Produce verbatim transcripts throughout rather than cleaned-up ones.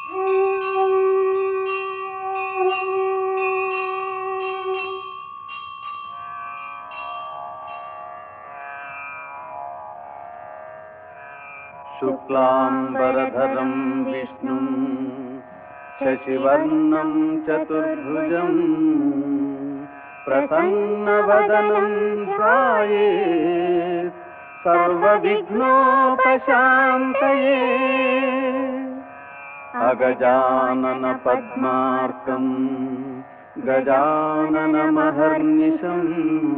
शुक्लांबरधरं विष्णुं शशिवर्णं चतुर्भुजं प्रसन्नवदनं ध्यायेत् सर्वविघ्नोपशान्तये। अगजानन पद्मार्कं गजाननमहर्निशम्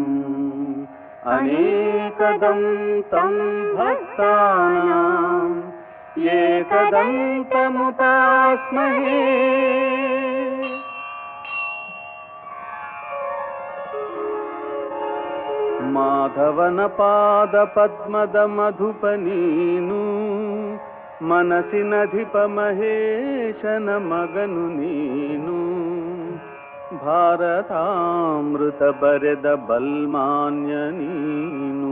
अनेकदन्तं भक्तानां एकदन्तमुपास्महे। माधवन पाद पद्मद मधुपनीनु मनसिनधिप महेशन मगनु नीनु ಭಾರತಾಮೃತ ಬರೆದ ಬಲ್ಮಾನ್ಯ ನೀನು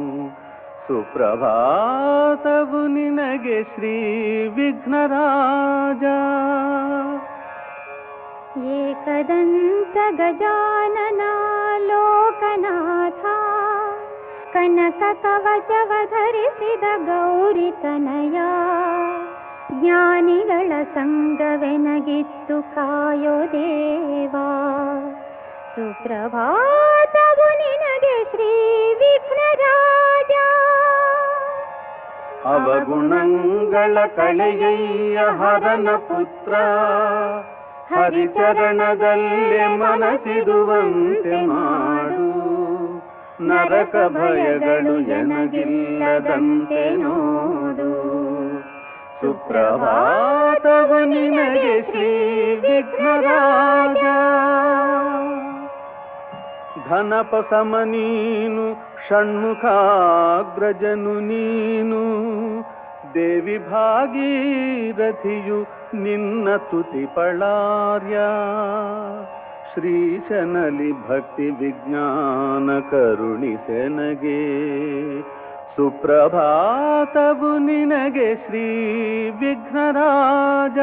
ಸುಪ್ರಭಾತವು ನಿನಗೆ ಶ್ರೀ ವಿಘ್ನರಾಜ. ಏಕದಂತ ಗಜಾನನ ಲೋಕನಾಥ ಕನಕ ಕವಚವ ಧರಿಸಿದ ಗೌರಿ ತನಯ ಜ್ಞಾನಿಗಳ ಸಂಗವೆನಗಿತ್ತು ಕಾಯೋ ದೇವಾ. ಸುಪ್ರಭಾತವು ನಿನಗೆ ಶ್ರೀ ವಿಘ್ನರಾಜ. ಅವಗುಣಗಳ ಕಳೆಯಯ್ಯ ಹರನ ಪುತ್ರ ಹರಿಚರಣದಲ್ಲೇ ಮನಸಿರುವಂತೆ ಮಾಡು. ನರಕ ಭಯಗಳು ಎನಗಿಲ್ಲದಂತೆ ನೋಡು. ಸುಪ್ರಭಾತವು ನಿನಗೆ ಶ್ರೀ ವಿಘ್ನರಾಜ. ಘನಪ ಸಮ ನೀನು ಷಣ್ಮುಖಾಗ್ರಜನು ನೀನು ದೇವಿ ಭಾಗೀರಥಿಯು ನಿನ್ನ ತುತಿ ಪಳಾರ್ಯ. ಶ್ರೀಶನಲಿ ಭಕ್ತಿ ವಿಜ್ಞಾನ ಕರುಣಿಸೆನಗೆ. ಸುಪ್ರಭಾತವು ನಿನಗೆ ಶ್ರೀ ವಿಘ್ನರಾಜ.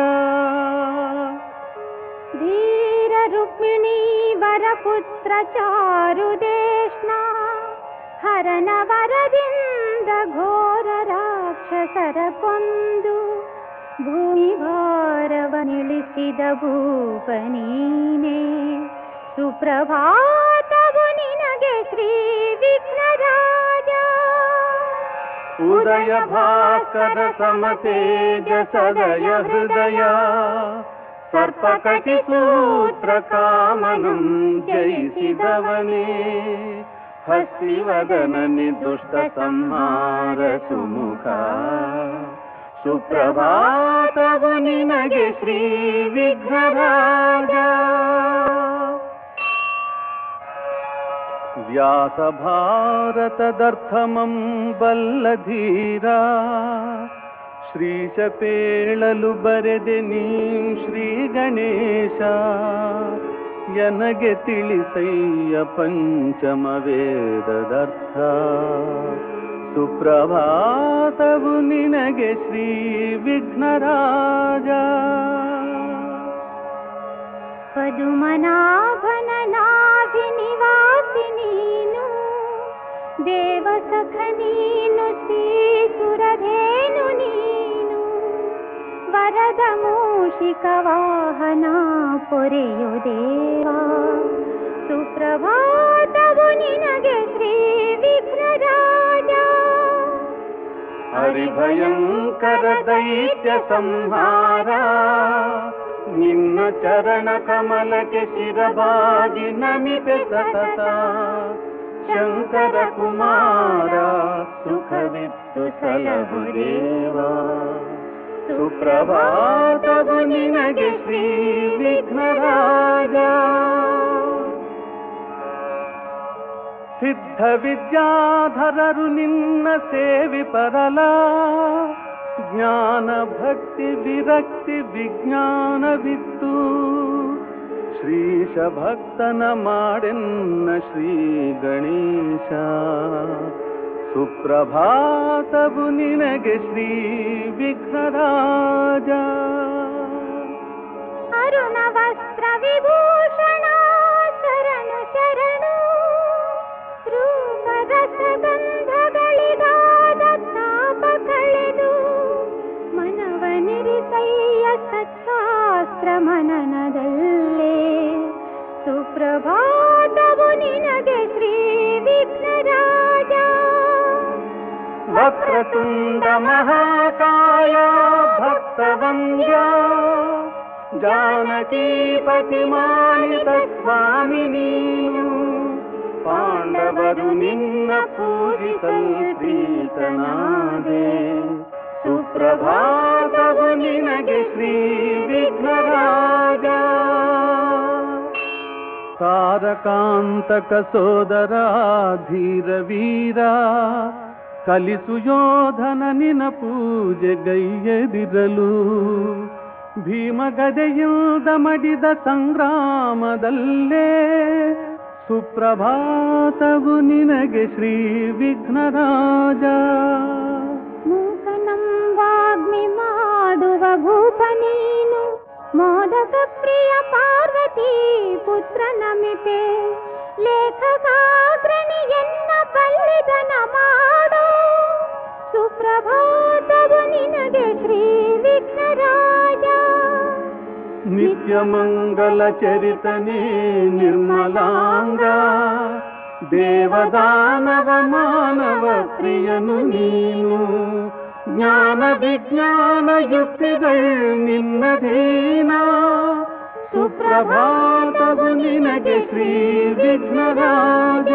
ಧೀರ ರುಕ್ಮಿಣೀ ವರಪುತ್ರ ಚಾರುದೇಶ್ನ ಹರನ ವರದಿಂದ ಘೋರ ರಾಕ್ಷಸರ ಕೊಂದು ಭೂಮಿ ಭಾರವನಿಳಿಸಿದ ಭೂಪನೀನೇ. ಸುಪ್ರಭಾತವು ನಿನಗೆ ಶ್ರೀ ವಿಘ್ನರಾಜ. ಉದಯ ಭಾಸ್ಕರ ಸಮತೇಜ ಸದಯ ಹೃದಯ ಸರ್ಪಕಟಿ ಸೂತ್ರ ಕಾಮನಂ ಜಯಿಸಿದವನೇ. ಹಸ್ತಿವದನ ನಿರ್ದುಷ್ಟ ಸಂಹಾರ ಸುಮುಖ. ಸುಪ್ರಭಾತವು ನಿನಗೆ ಶ್ರೀ ವಿಘ್ನರಾಜ. ವ್ಯಾಸ ಭಾರತದರ್ಥಮಂ ಬಲ್ಲಧೀರ ಶ್ರೀಶ ಪೇಳಲು ಬರೆದೆ ನೀಂ ಶ್ರೀ ಗಣೇಶ. ಎನಗೆ ತಿಳಿಸಯ್ಯ ಪಂಚಮ ವೇದದರ್ಥ. ಸುಪ್ರಭಾತವು ನಿನಗೆ ಶ್ರೀ ವಿಘ್ನರಾಜ. ಪದುಮನಾಭನ ನಾಭಿ ನಿವಾಸಿ ನೀನು ದೇವಸಖ ನೀನು ಶ್ರೀಸುರಧೇನು ನೀನು. ವರದ ಮೂಷಿಕ ವಾಹನ ಪೊರೆಯು ದೇವಾ. ಸುಪ್ರಭಾತವು ನಿನಗೆ ಶ್ರೀ ವಿಘ್ನರಾಜ. ಹರಿಭಯಂಕರ ದೈತ್ಯ ಸಂಹಾರ ನಿನ್ನ ಚರಣ ಕಮಲಕ್ಕೆ ಶಿರಬಾಗಿ ನಮಿಪೆ ಸತತ. ಶಂಕರ ಕುಮಾರ ಸುಖವಿತ್ತು ಸಲಹು ದೇವಾ. ಸುಪ್ರಭಾತವು ನಿನಗೆ ಶ್ರೀ ವಿಘ್ನರಾಜ. ಸಿದ್ಧ ವಿದ್ಯಾಧರರು ನಿನ್ನ ಸೇವಿ ಪರಲ. ಜ್ಞಾನ ಭಕ್ತಿ ವಿರಕ್ತಿ ವಿಜ್ಞಾನವಿತ್ತು. ಶ್ರೀಶ ಭಕ್ತನ ಮಾಡೆನ್ನ ಶ್ರೀ ಗಣೇಶ. ಸುಪ್ರಭಾತವು ನಿನಗೆ ಶ್ರೀ ವಿಘ್ನರಾಜ. ವರುಣ ವಸ್ತ್ರ ವಿಭೂಷಣ ಶರಣು ಶರಣು ರೂಪ ರಸಗಂಧಗಳಿಗಾದ ತಾಪ ಕಳೆದು ಮನವನಿರಿಸಯ್ಯ ಸತ್ಶಾಸ್ತ್ರ ಮನನದಲ್ಲೇ ಸುಪ್ರಭಾತವು ನಿನಗೆ ಶ್ರೀ ವಿಘ್ನರಾಜ. ವಕ್ರತುಂಡ ಮಹಾಕಾಯ ಭಕ್ತವಂದ್ಯ ಜಾನಕೀಪತಿ ಮಾನಿತ ಸ್ವಾಮಿ ನೀನು ಪಾಂಡವರು ನಿನ್ನ ಪೂಜಿಸಲ್ ಪ್ರೀತನಾದೆ ಸುಪ್ರಭಾತವು ನಿನಗೆ ಶ್ರೀ ವಿಘ್ನರಾಜ. ತಾರಕಾಂತಕ ಸೋದರ ಧೀರ ವೀರ ಕಲಿಸು ಯೋಧನ ನಿನ ಪೂಜೆ ಗೈಯದಿರಲು ಭೀಮಗದೆಯಿಂದ ಮಡಿದ ಸಂಗ್ರಾಮದಲ್ಲೇ ಸುಪ್ರಭಾತವು ನಿನಗೆ ಶ್ರೀ ವಿಘ್ನರಾಜ. ಮೂಕನಂ ವಾಗ್ಮಿ ಮಾಡುವ ಭೂಪ ನೀನು ಮೋದಕ ಪ್ರಿಯ ಪಾರ್ವತಿ ಪುತ್ರ ನಮಿಪೆ ಲೇಖಕಾಗ್ರಣಿ ಎನ್ನ ಬಲ್ಲಿದನ ಮಾಡೋ ಸುಪ್ರಭಾತವು ನಿನಗೆ ಶ್ರೀ ವಿಘ್ನರಾಜ. ನಿತ್ಯ ಮಂಗಲ ಚರಿತನೇ ನಿರ್ಮಲಾಂಗ ದೇವದಾನವ ಮಾನವ ಪ್ರಿಯನು ನೀನು ಜ್ಞಾನ ವಿಜ್ಞಾನ ಯುಕ್ತಿಗಳು ನಿನ್ನಧೀನ ಸುಪ್ರಭಾತವು ನಿನಗೆ ಶ್ರೀ ವಿಘ್ನರಾಜ.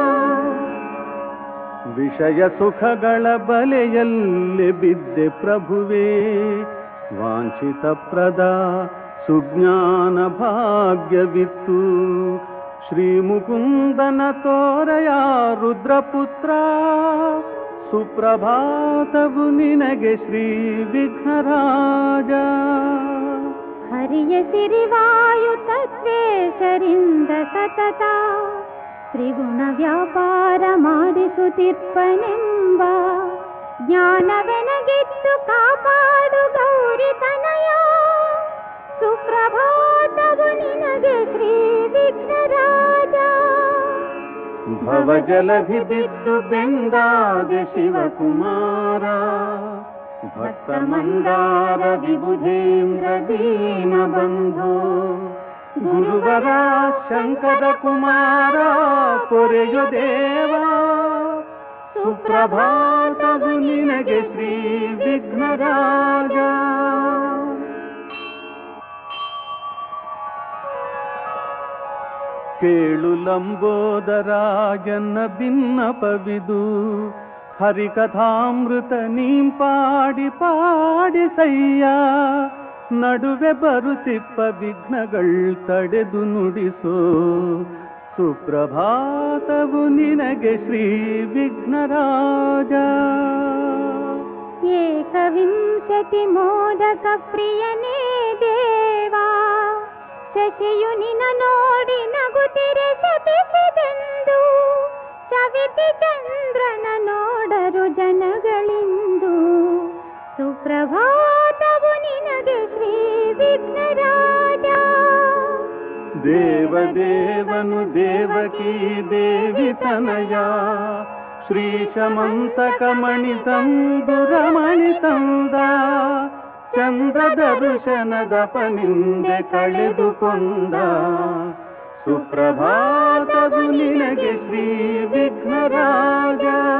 ವಿಷಯ ಸುಖಗಳ ಬಲೆಯಲ್ಲಿ ಬಿದ್ದೆ ಪ್ರಭುವೇ ವಾಂಛಿತ ಪ್ರದ ಸುಜ್ಞಾನ ಭಾಗ್ಯವಿತ್ತು ಶ್ರೀ ಮುಕುಂದನ ತೋರಯ ರುದ್ರಪುತ್ರ ಸುಪ್ರಭಾತವು ನಿನಗೆ ಶ್ರೀ ವಿಘ್ನರಾಜ. ಹರಿಯ ಸಿರಿವಾಯು ತತ್ವೇಶರಿಂದ ಸತತ ತ್ರಿಗುಣ ವ್ಯಾಪಾರ ಮಾಡಿಸುತ್ತಿರ್ಪನೆಂಬ ಜ್ಞಾನವೆನಗಿತ್ತು ಕಾಪಾಡು ಗೌರಿ ತನಯ ಸುಪ್ರಭಾತವು ನಿನಗೆ ಶ್ರೀ ವಿಘ್ನರಾಜ. ಭವಜಲಧಿ ಬಿದ್ದು ಬೆಂದಾದೆ ಶಿವಕುಮಾರ ಭಕ್ತ ಮಂದಾರ ವಿಬುಧೇಂದ್ರ ದೀನ ಬಂಧು ಗುರುವರ ಶಂಕರ ಕುಮಾರ ಪೊರೆಯು ದೇವ ಸುಪ್ರಭಾತವು ನಿನಗೆ ಶ್ರೀ ವಿಘ್ನರಾಜ. ಕೇಳು ಲಂಬೋದರಾಯನ ಭಿನ್ನಪವಿದು ಹರಿಕಥಾಮೃತ ನೀಂ ಪಾಡಿ ಪಾಡಿಸಯ್ಯ ನಡುವೆ ಬರುತ್ತಿಪ್ಪ ವಿಘ್ನಗಳ್ ತಡೆದು ನುಡಿಸೋ ಸುಪ್ರಭಾತವು ನಿನಗೆ ಶ್ರೀ ವಿಘ್ನರಾಜ. ಏಕವಿಂಶತಿ ಮೋದಕ ಪ್ರಿಯನೇ ದೇವಾ ಶಶಿಯು ನಿನ ನೋಡಿ ನಗುತ್ತಿರೆ ಶಪಿಸಿದೆಂದು ಸವಿತಿ ಚಂದ್ರನ ನೋಡರು ಜನಗಳಿಂದು ಸುಪ್ರಭಾತವು ನಿನಗೆ ಶ್ರೀ ವಿಘ್ನರಾಜ. ದೇವದೇವನು ದೇವಕೀ ದೇವಿ ತನಯ ಶ್ರೀಶಮಂತಕ ಮಣಿ ತಂದು ರಮಣಿ ತಂದ ಚಂದ್ರ ದರ್ಶನದ ಪನಿಂದೆ ಕಳೆದುಕೊಂಡ ಸುಪ್ರಭಾತವು ನಿನಗೆ ಶ್ರೀ ವಿಘ್ನರಾಜ.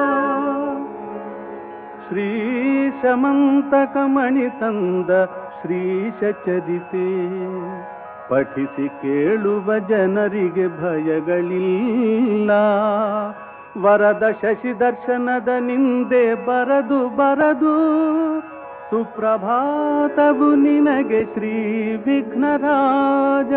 ಶ್ರೀಶಮಂತಕ ಮಣಿ ತಂದ ಶ್ರೀಶ ಚರಿತೆ ಪಠಿಸಿ ಕೇಳುವ ಜನರಿಗೆ ಭಯಗಳಿಲ್ಲ ವರದ ಶಶಿ ದರ್ಶನದ ನಿಂದೆ ಬರದು ಬರದು ಸುಪ್ರಭಾತವು ನಿನಗೆ ಶ್ರೀ ವಿಘ್ನರಾಜ.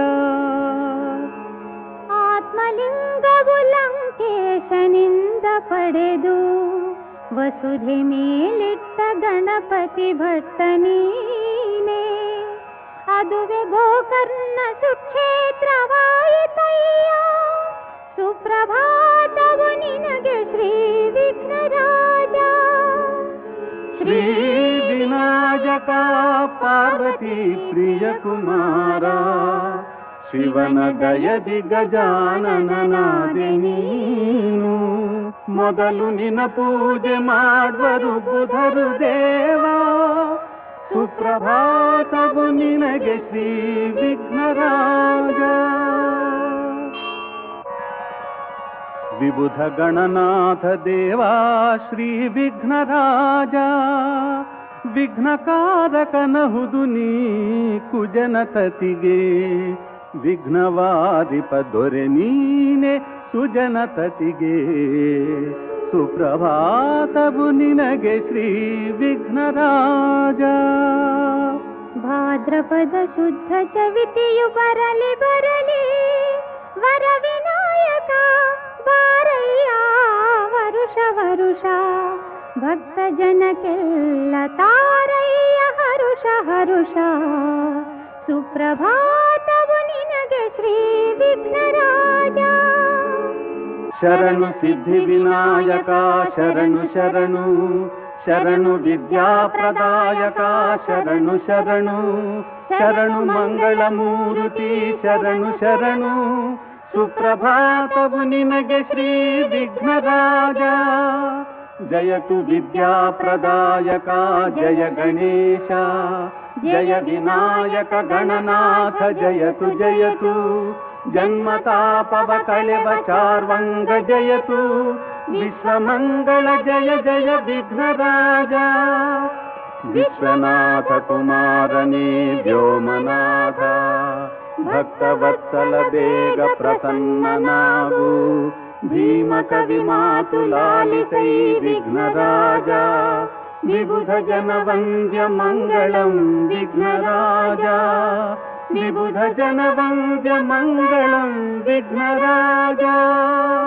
ಆತ್ಮಲಿಂಗವು ಲಂಕೇಶನಿಂದ ಪಡೆದು ವಸುಧೆ ಮೇಲಿಟ್ಟ ಗಣಪತಿ ಭಟ್ಟ ನೀನೇ ಅದುವೆ ಗೋಕರ್ಣ ಸುಕ್ಷೇತ್ರವಾಯಿತಯ್ಯ ಸುಪ್ರಭಾತವು ನಿನಗೆ ಶ್ರೀ ವಿಘ್ನರಾಜ. ಶ್ರೀ ವಿನಾಯಕ ನಾಯಕ ಪಾರ್ವತಿ ಪ್ರಿಯ ಕುಮಾರ ಶಿವನ ದಯದಿ ಗಜಾನನನಾದೆ ನೀನು ಮೊದಲು ನಿನ ಪೂಜೆ ಮಾಡುವರು ಬುಧರು ದೇವ ಸುಪ್ರಭಾತವು ನಿನಗೆ ಶ್ರೀ ವಿಘ್ನರಾಜ ವಿಬುಧ ಗಣನಾಥ ದೇವ ಶ್ರೀ ವಿಘ್ನರಾಜ ವಿಘ್ನಕಾರಕನಹುದು ನೀ ಕುಜನತತಿಗೆ ವಿಘ್ನವಾದಿಪ ದೊರೆ ನೀನೆ ಸುಜನತತಿಗೆ ಸುಪ್ರಭಾತವು ನಿನಗೆ ಶ್ರೀ ವಿಘ್ನರಾಜ ಭಾದ್ರಪದ ಶುದ್ಧ ಚವಿತಿಯು ಬರಲಿ ಬರಲಿ ವರ ವಿನಾಯಕ ಬಾರಯ್ಯ ವರುಷ ವರುಷ ಭಕ್ತ ಜನಕ್ಕೆಲ್ಲ ತಾರಯ್ಯ ಹರುಷ ಹರುಷ ಸುಪ್ರಭಾತವು ನಿನಗೆ ಶ್ರೀ ವಿಘ್ನರಾಜ ಶರಣು ಸಿದ್ಧಿ ವಿನಾಯಕ ಶರಣು ಶರಣು ಶರಣು ವಿದ್ಯಾಪ್ರದಾಯಕ ಶರಣು ಶರಣು ಶರಣು ಮಂಗಳ ಮೂರ್ತಿ ಶರಣು ಶರಣು ಸುಪ್ರಭಾತವು ನಿನಗೆ ಶ್ರೀ ವಿಘ್ನರಾಜ ಜಯತು ವಿದ್ಯಾಪ್ರದಾಯಕ ಜಯ ಗಣೇಶ ಜಯ ವಿನಾಯಕ ಗಣನಾಥ ಜಯತು ಜಯತು ಜನ್ಮತಾಪವ ಕಳೆವ ಚಾರ್ವಂಗ ಜಯತು ವಿಶ್ವಮಂಗಳ ಜಯ ಜಯ ವಿಘ್ನರಾಜ ವಿಶ್ವನಾಥ ಕುಮಾರನೇ ವ್ಯೋಮನಾಥ ಭಕ್ತವತ್ಸಲ ಬೇಗ ಪ್ರಸನ್ನನಾಗು ಭೀಮ ಕವಿ ಮಾತು ಲಾಲಿಸೈ ವಿಘ್ನರಾಜ ವಿಬುಧ ಜನ ವಂದ್ಯ ಮಂಗಳಂ ವಿಘ್ನರಾಜ ವಿಬುಧ ಜನ ವಂದ್ಯ ಮಂಗಳಂ ವಿಘ್ನರಾಜ